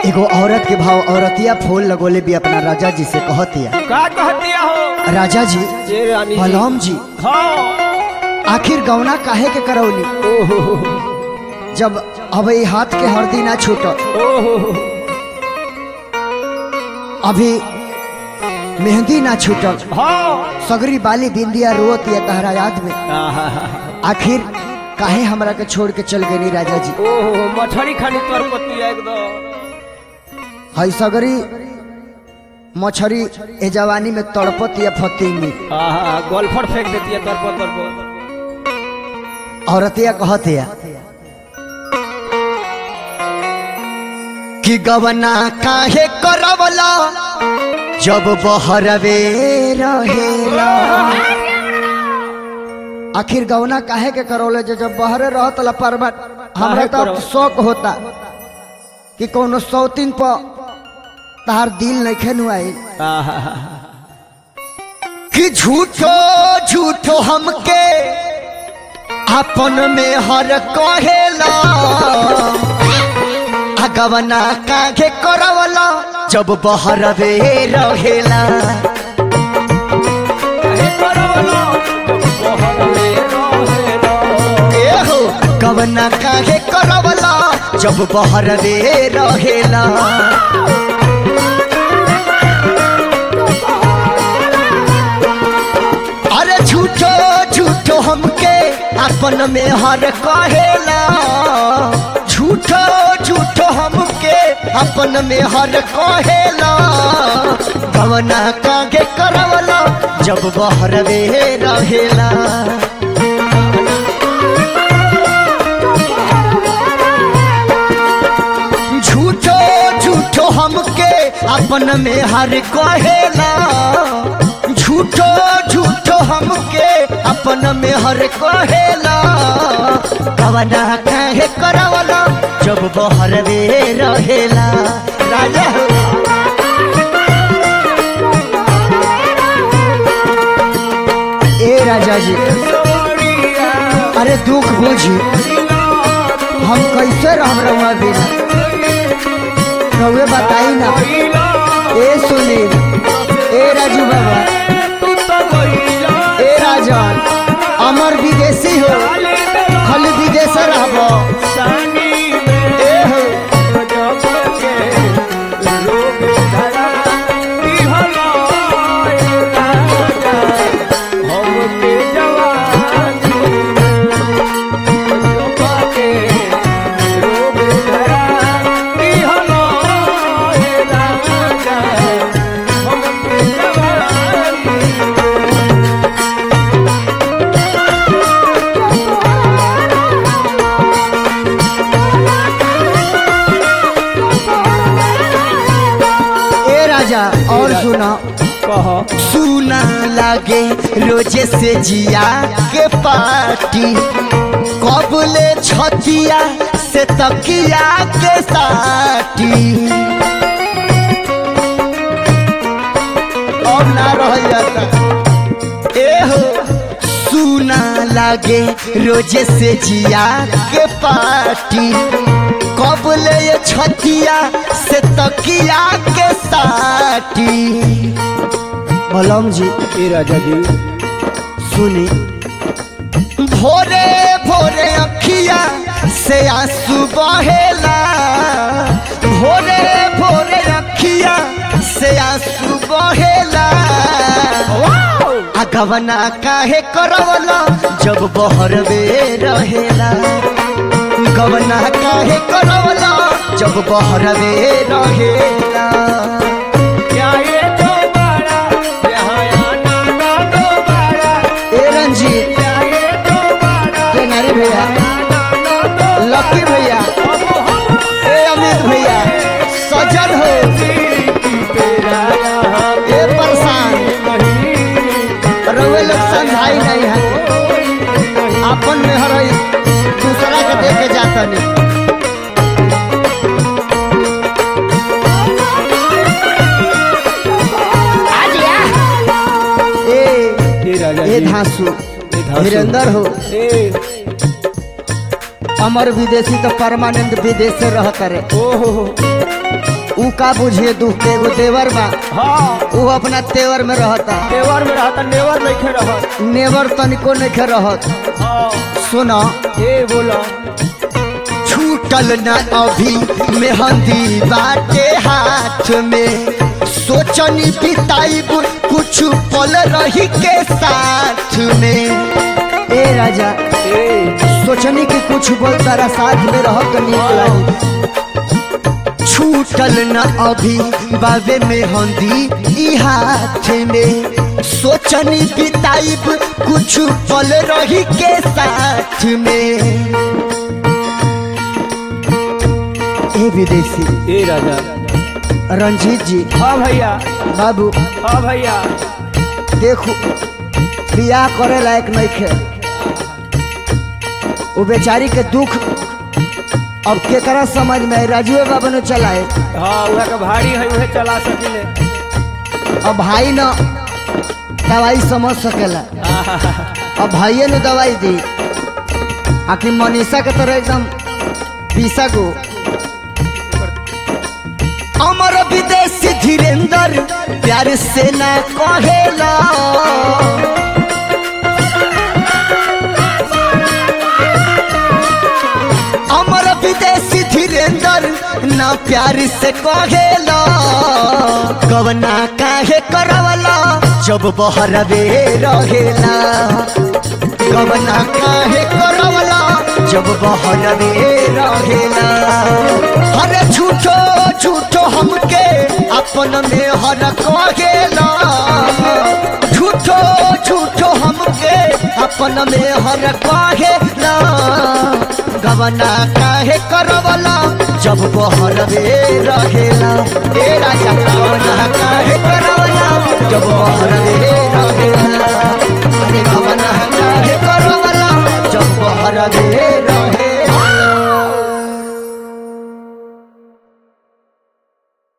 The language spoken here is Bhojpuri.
एगो औरत के भाव औरतिया फूल लगोले भी अपना राजा जी से कहतिया। का कहतिया हो राजा जी, ये रानी बलराम जी, हाँ आखिर गौना काहे के करौली? ओहो जब अब ये हाथ के हरदी ना छूटल, ओहो अभी मेहंदी ना छूटल, हाँ सगरी बाली बिंदिया रोतिया तहरा याद में, आखिर काहे हमरा के छोड़ के चल गई राजा जी? ओहो मछली खानी तोर पतिया एकदम हई सगरी मछरी ए जवानी में तड़पत या फतीमी। गोल्फर फेंक देती है तोर पर औरतिया कहतिया कि गवना काहे करवला जब बहरवे रहेला। आखिर गवना काहे के करौले जब बहरे रहत ला परबट। हमरा तो शौक होता कि कोनो सौतीन पर तार दिल नहीं खेनुआई कि झूठो झूठो हमके अपन में हर कहेला। गवना काहे करवला जब बहरवे रहेला। एहो गवना काहे करवला जब बहरवे रहेला। अरे झूठो झूठो हमके अपन में हर कहेला। झूठो झूठो हमके अपन में हर कहेला। गवना काहे करवला जब बहरवे रहेला। झूठो झूठो हमके अपन में हर कहेला। झूठो झूठो हमके अपन में हर कहेला। गवना काहे करवला जब बहरवे रहेला। राजा ए राजा जी, अरे दुख बुझी हम कैसे रह रहा बिना रहुए बताई ना। ए सुनील, ए राजू बाबा, ए राजन, अमर विदेशी हो खाली विदेश रहबो। ए हो और सुना सुना लागे रोजे से जिया के पार्टी। कबले छतिया से तकिया के साटी। और ना रह जाता। एहो सुना लागे रोजे से जिया के पार्टी। कबले ये छतिया से तकिया के साटी। बलराम जी, ए राजा जी सुनी, भोरे भोरे अखिया से आंसू बहेला। भोरे भोरे अखिया से आंसू बहेला। गवना काहे करवला जब बहरवे रहेला। गवना काहे करवला जब बहरवे रहेला। ए रंजीत, टेंगारी भैया, लकी भैया, ए अमित भैया, सजन हो, ए परेशान रउए लोग समझाई नहीं है। अपन में हर दूसरा के देख के जाता नहीं। ए धांसू धीरेन्द्र हो, अमर विदेशी तो परमानेंट विदेश से रह करे। ओहो ऊ का बुझिए दुख के एगो देवर बा, हाँ ऊ अपना तेवर में रहता, नेवर में रहता, नेवर नहीं खे रहत। नेवर तनिको नहीं खे रहत। हाँ सुनो ए बोला छूटल न अभी मेहंदी बाटे हाथ में, सोचनी बिताइब कुछ पल रही के साथ में। ए राजा ए सोचनी कि कुछ पल तारा साथ में रह के नीक लागी। छूटल न अभी बाबे मेहंदी ई हाथ में, सोचनी बिताइब कुछ पल रही के साथ में। ए विदेशी ए राजा रंजीत जी, हाँ भैया, बाबू हाँ भैया, देखो बियाह करे लायक नहीं खे, वो बेचारी के दुख अब केकरा समझ में? राजीव बाबू ने चलाए, हाँ वह का भारी है, वह चला सकिले। अब भाई न दवाई समझ सकेला, अब भाइये ने दवाई दी। आखिर मनीषा के तरह एकदम पीसा को अमर विदेशी धीरेन्द्र प्यार से न कहेला, अमर विदेशी धीरेन्द्र न प्यार से कहेला। गवना काहे करवला जब बहरवे रहेला, गवना काहे करवला जब बहरवे रहेला। अरे झूठो झूठो हमके अपन में हर कहेला, झूठो झूठो हमके अपन में हर कहेला। गवना काहे करवला जब बहरवे रहेला। ए राजा